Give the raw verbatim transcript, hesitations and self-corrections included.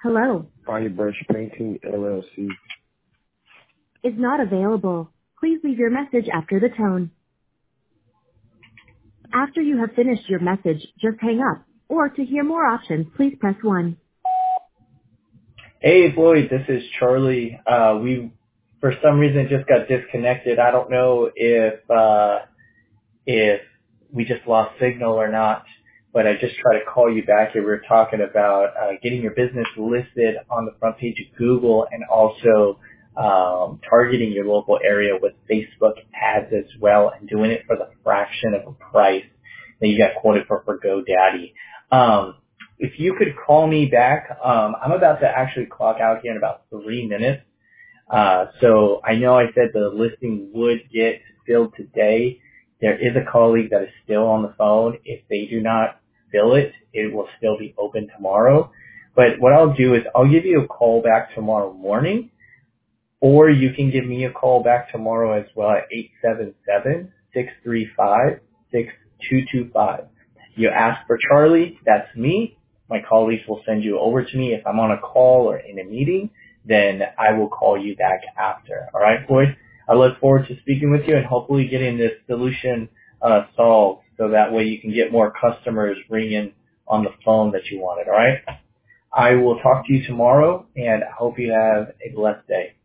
Hello. Firebrush Painting, L L C. Is not available. Please leave your message after the tone. After you have finished your message, just hang up. Or to hear more options, please press one. Hey, Floyd, this is Charlie. Uh, we, for some reason, just got disconnected. I don't know if uh, if we just lost signal or not, but I just tried to call you back here. We were talking about uh, getting your business listed on the front page of Google and also um, targeting your local area with Facebook ads as well and doing it for the fraction of a price that you got quoted for for GoDaddy. Um, if you could call me back, um, I'm about to actually clock out here in about three minutes. Uh, so I know I said the listing would get filled today. There is a colleague that is still on the phone. If they do not fill it, it will still be open tomorrow. But what I'll do is I'll give you a call back tomorrow morning, or you can give me a call back tomorrow as well at eight seven seven, six three five, six two two five. You ask for Charlie, that's me. My colleagues will send you over to me. If I'm on a call or in a meeting, then I will call you back after. All right, Floyd? I look forward to speaking with you and hopefully getting this solution uh, solved so that way you can get more customers ringing on the phone that you wanted. All right? I will talk to you tomorrow, and I hope you have a blessed day.